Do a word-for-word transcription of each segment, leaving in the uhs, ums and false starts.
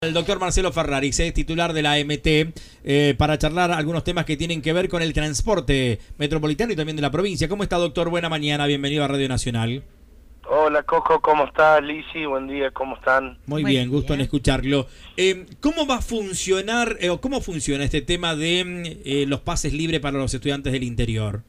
El doctor Marcelo Ferraris es titular de la A M T eh, para charlar algunos temas que tienen que ver con el transporte metropolitano y también de la provincia. ¿Cómo está, doctor? Buena mañana, bienvenido a Radio Nacional. Hola, Coco, ¿cómo estás? Lisi, buen día, ¿cómo están? Muy Buen bien, gusto en día. escucharlo. Eh, ¿Cómo va a funcionar eh, o cómo funciona este tema de eh, los pases libres para los estudiantes del interior?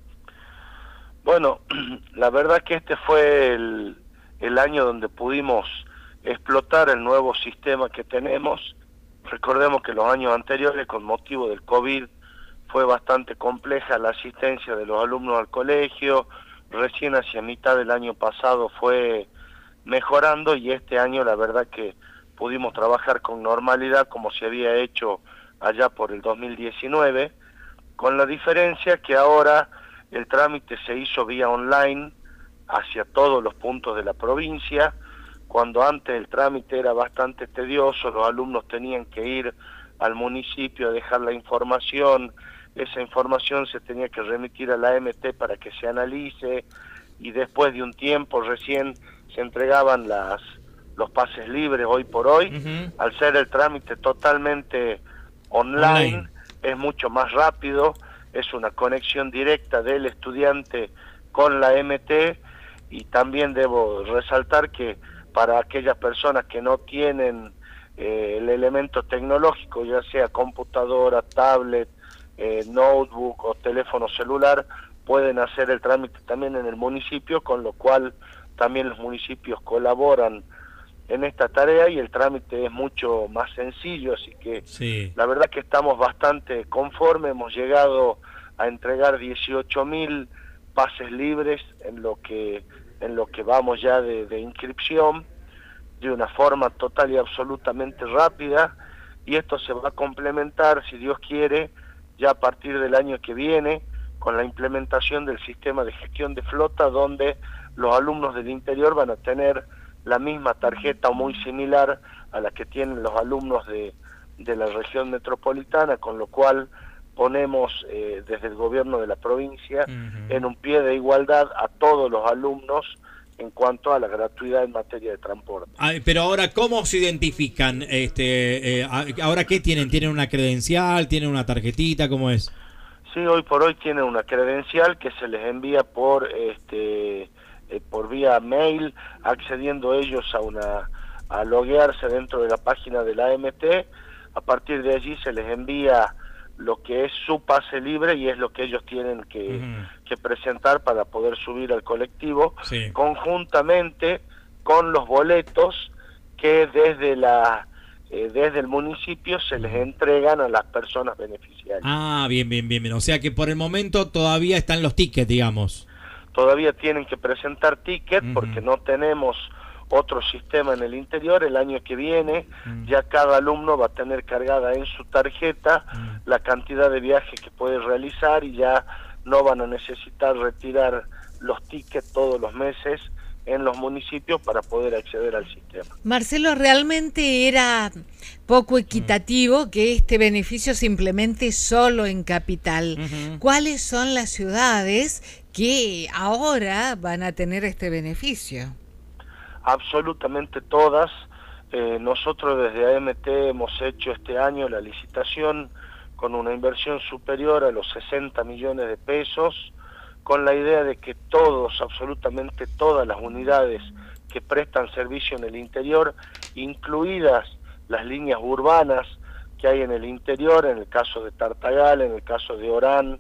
Bueno, la verdad que este fue el, el año donde pudimos explotar el nuevo sistema que tenemos. Recordemos que los años anteriores, con motivo del COVID, fue bastante compleja la asistencia de los alumnos al colegio. Recién hacia mitad del año pasado fue mejorando y este año la verdad que pudimos trabajar con normalidad como se había hecho allá por el dos mil diecinueve, con la diferencia que ahora el trámite se hizo vía online hacia todos los puntos de la provincia, cuando antes el trámite era bastante tedioso, los alumnos tenían que ir al municipio a dejar la información, esa información se tenía que remitir a la A M T para que se analice y después de un tiempo recién se entregaban las los pases libres. Hoy por hoy, Uh-huh. al ser el trámite totalmente online, Online, es mucho más rápido, es una conexión directa del estudiante con la A M T y también debo resaltar que para aquellas personas que no tienen eh, el elemento tecnológico, ya sea computadora, tablet, eh, notebook o teléfono celular, pueden hacer el trámite también en el municipio, con lo cual también los municipios colaboran en esta tarea y el trámite es mucho más sencillo, así que sí. la verdad que estamos bastante conformes, hemos llegado a entregar dieciocho mil pases libres en lo que en lo que vamos ya de, de inscripción, de una forma total y absolutamente rápida, y esto se va a complementar, si Dios quiere, ya a partir del año que viene, con la implementación del sistema de gestión de flota, donde los alumnos del interior van a tener la misma tarjeta o muy similar a la que tienen los alumnos de, de la región metropolitana, con lo cual ponemos eh, desde el gobierno de la provincia Uh-huh. en un pie de igualdad a todos los alumnos en cuanto a la gratuidad en materia de transporte. Ay, pero ahora, ¿cómo se identifican? Este, eh, a- ¿Ahora qué tienen? ¿Tienen una credencial? ¿Tienen una tarjetita? ¿Cómo es? Sí, hoy por hoy tienen una credencial que se les envía por este eh, por vía mail, accediendo ellos a una a loguearse dentro de la página de la A M T. A partir de allí se les envía lo que es su pase libre y es lo que ellos tienen que, Uh-huh. que presentar para poder subir al colectivo, Sí. conjuntamente con los boletos que desde la eh, desde el municipio se les entregan a las personas beneficiarias. Ah, bien, bien, bien, bien. O sea que por el momento todavía están los tickets, digamos. Todavía tienen que presentar ticket Uh-huh. porque no tenemos otro sistema en el interior. El año que viene Uh-huh. ya cada alumno va a tener cargada en su tarjeta Uh-huh. la cantidad de viajes que puede realizar y ya no van a necesitar retirar los tickets todos los meses en los municipios para poder acceder al sistema. Marcelo, realmente era poco equitativo que este beneficio se implemente solo en Capital. Uh-huh. ¿Cuáles son las ciudades que ahora van a tener este beneficio? Absolutamente todas. Eh, nosotros desde A M T hemos hecho este año la licitación con una inversión superior a los sesenta millones de pesos, con la idea de que todos, absolutamente todas las unidades que prestan servicio en el interior, incluidas las líneas urbanas que hay en el interior, en el caso de Tartagal, en el caso de Orán,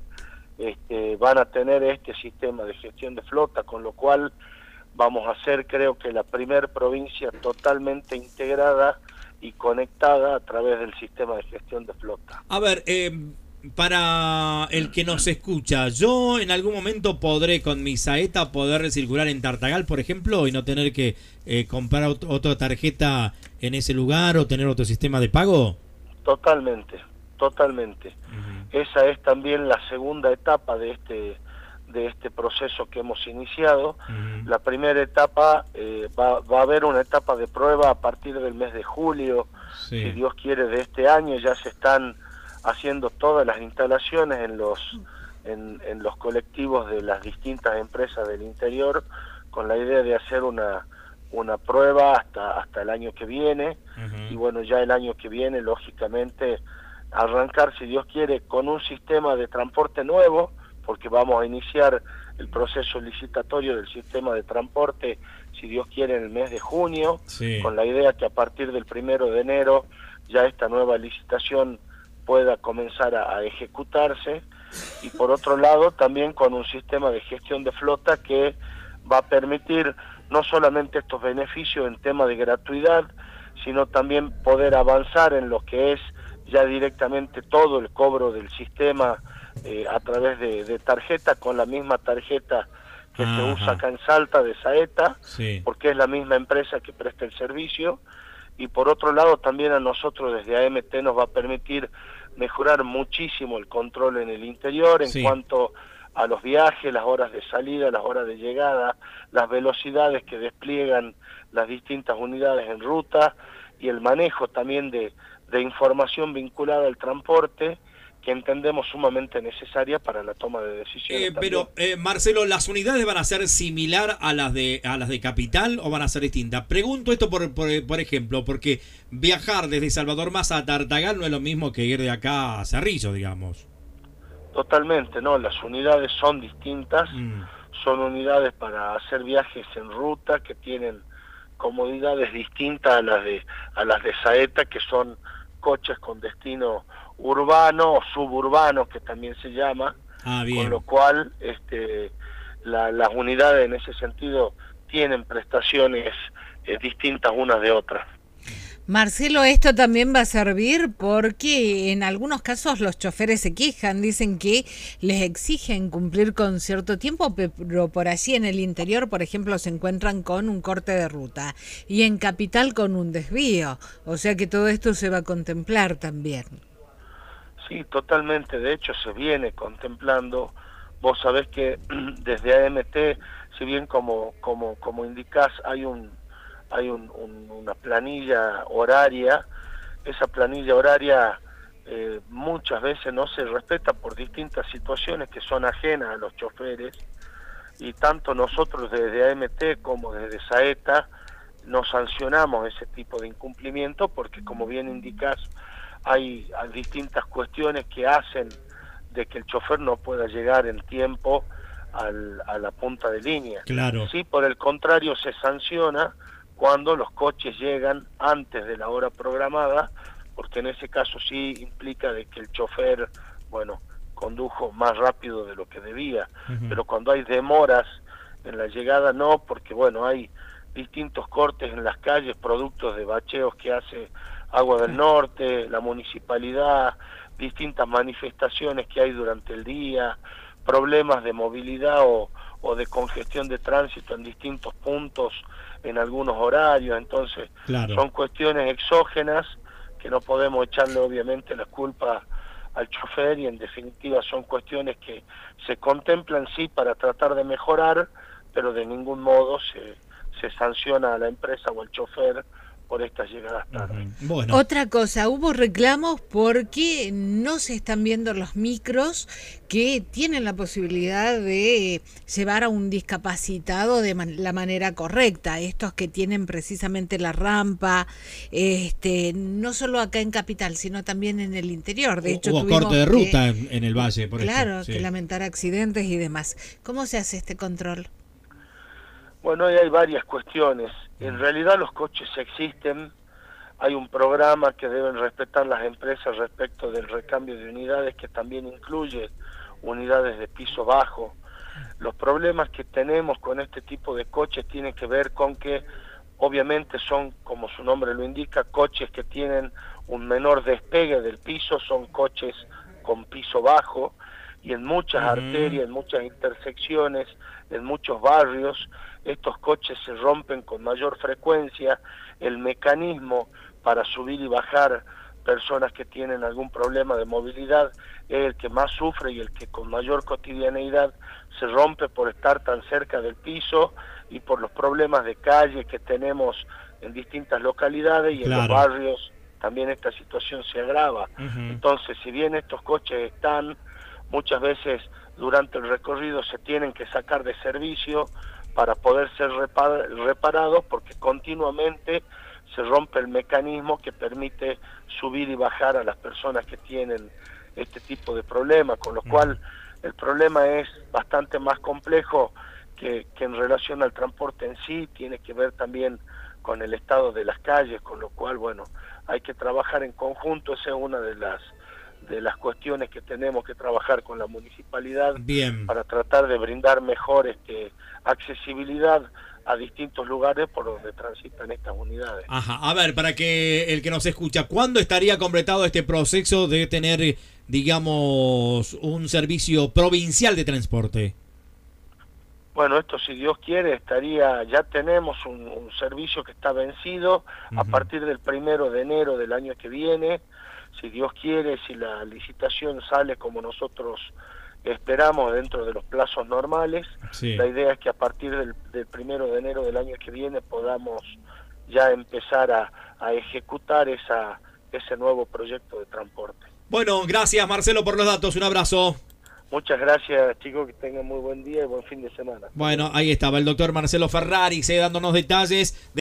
este, van a tener este sistema de gestión de flota, con lo cual vamos a ser, creo que, la primer provincia totalmente integrada y conectada a través del sistema de gestión de flota. A ver, eh, para el que nos escucha, yo en algún momento podré con mi saeta poder circular en Tartagal, por ejemplo, y no tener que eh, comprar ot- otra tarjeta en ese lugar o tener otro sistema de pago. Totalmente, totalmente. Uh-huh. Esa es también la segunda etapa de este de este proceso que hemos iniciado. Uh-huh. La primera etapa, eh, va, va a haber una etapa de prueba a partir del mes de julio, Sí. si Dios quiere, de este año. Ya se están haciendo todas las instalaciones en los en, en los colectivos de las distintas empresas del interior, con la idea de hacer una una prueba hasta hasta el año que viene, Uh-huh. y bueno, ya el año que viene, lógicamente, arrancar, si Dios quiere, con un sistema de transporte nuevo, porque vamos a iniciar el proceso licitatorio del sistema de transporte, si Dios quiere, en el mes de junio, Sí. con la idea que a partir del primero de enero ya esta nueva licitación pueda comenzar a, a ejecutarse, y por otro lado también con un sistema de gestión de flota que va a permitir no solamente estos beneficios en tema de gratuidad, sino también poder avanzar en lo que es ya directamente todo el cobro del sistema eh, a través de, de tarjeta, con la misma tarjeta que Ajá. se usa acá en Salta de Saeta, Sí. porque es la misma empresa que presta el servicio. Y por otro lado también a nosotros desde A M T nos va a permitir mejorar muchísimo el control en el interior en Sí. cuanto a los viajes, las horas de salida, las horas de llegada, las velocidades que despliegan las distintas unidades en ruta, y el manejo también de, de información vinculada al transporte, que entendemos sumamente necesaria para la toma de decisiones. Eh, pero eh, Marcelo, ¿las unidades van a ser similar a las de a las de Capital o van a ser distintas? Pregunto esto por, por, por ejemplo, porque viajar desde Salvador Maza a Tartagal no es lo mismo que ir de acá a Cerrillo, digamos. Totalmente, no, las unidades son distintas, Mm. son unidades para hacer viajes en ruta que tienen comodidades distintas a las de a las de Saeta, que son coches con destino urbano o suburbano, que también se llama, Ah, bien. con lo cual este la, las unidades en ese sentido tienen prestaciones eh, distintas unas de otras. Marcelo, esto también va a servir porque en algunos casos los choferes se quejan, dicen que les exigen cumplir con cierto tiempo, pero por allí en el interior, por ejemplo, se encuentran con un corte de ruta y en Capital con un desvío, o sea que todo esto se va a contemplar también. Sí, totalmente, de hecho se viene contemplando. Vos sabés que desde A M T, si bien como como como indicás, hay un hay un, un, una planilla horaria, esa planilla horaria eh, muchas veces no se respeta por distintas situaciones que son ajenas a los choferes, y tanto nosotros desde A M T como desde Saeta nos sancionamos ese tipo de incumplimiento, porque como bien indicás, hay, hay distintas cuestiones que hacen de que el chofer no pueda llegar en tiempo al, a la punta de línea. Claro. Sí, por el contrario, se sanciona cuando los coches llegan antes de la hora programada, porque en ese caso sí implica de que el chofer, bueno, condujo más rápido de lo que debía. Uh-huh. Pero cuando hay demoras en la llegada, no, porque bueno, hay distintos cortes en las calles, productos de bacheos que hace Agua del Norte, la municipalidad, distintas manifestaciones que hay durante el día, problemas de movilidad o, o de congestión de tránsito en distintos puntos en algunos horarios. Entonces Claro. son cuestiones exógenas que no podemos echarle obviamente la culpa al chofer, y en definitiva son cuestiones que se contemplan sí para tratar de mejorar, pero de ningún modo se, se sanciona a la empresa o al chofer por estas llegadas tarde. Uh-huh. Bueno. Otra cosa, hubo reclamos porque no se están viendo los micros que tienen la posibilidad de llevar a un discapacitado de man- la manera correcta, estos que tienen precisamente la rampa, este, no solo acá en Capital, sino también en el interior. De hecho, Hubo tuvimos corte de que- ruta en, en el valle, por claro, esto. Sí. que lamentar accidentes y demás. ¿Cómo se hace este control? Bueno, ahí hay varias cuestiones. En realidad los coches existen, hay un programa que deben respetar las empresas respecto del recambio de unidades, que también incluye unidades de piso bajo. Los problemas que tenemos con este tipo de coches tienen que ver con que obviamente son, como su nombre lo indica, coches que tienen un menor despegue del piso, son coches con piso bajo, y en muchas Uh-huh. arterias, en muchas intersecciones, en muchos barrios, estos coches se rompen con mayor frecuencia. El mecanismo para subir y bajar personas que tienen algún problema de movilidad es el que más sufre y el que con mayor cotidianeidad se rompe por estar tan cerca del piso y por los problemas de calle que tenemos en distintas localidades, y Claro. en los barrios también esta situación se agrava. Uh-huh. Entonces, si bien estos coches están, muchas veces durante el recorrido se tienen que sacar de servicio para poder ser repar- reparados, porque continuamente se rompe el mecanismo que permite subir y bajar a las personas que tienen este tipo de problemas, con lo cual el problema es bastante más complejo que, que en relación al transporte en sí, tiene que ver también con el estado de las calles, con lo cual, bueno, hay que trabajar en conjunto. Esa es una de las de las cuestiones que tenemos que trabajar con la municipalidad. Bien. Para tratar de brindar mejor este, accesibilidad a distintos lugares por donde transitan estas unidades. Ajá, a ver, para que el que nos escucha, ¿cuándo estaría completado este proceso de tener, digamos, un servicio provincial de transporte? Bueno, esto si Dios quiere estaría, ya tenemos un, un servicio que está vencido. Uh-huh. A partir del primero de enero del año que viene, si Dios quiere, si la licitación sale como nosotros esperamos dentro de los plazos normales, sí. La idea es que a partir del, del primero de enero del año que viene podamos ya empezar a, a ejecutar esa, ese nuevo proyecto de transporte. Bueno, gracias Marcelo por los datos, un abrazo. Muchas gracias, chicos, que tengan muy buen día y buen fin de semana. Bueno, ahí estaba el doctor Marcelo Ferrari, dándonos detalles de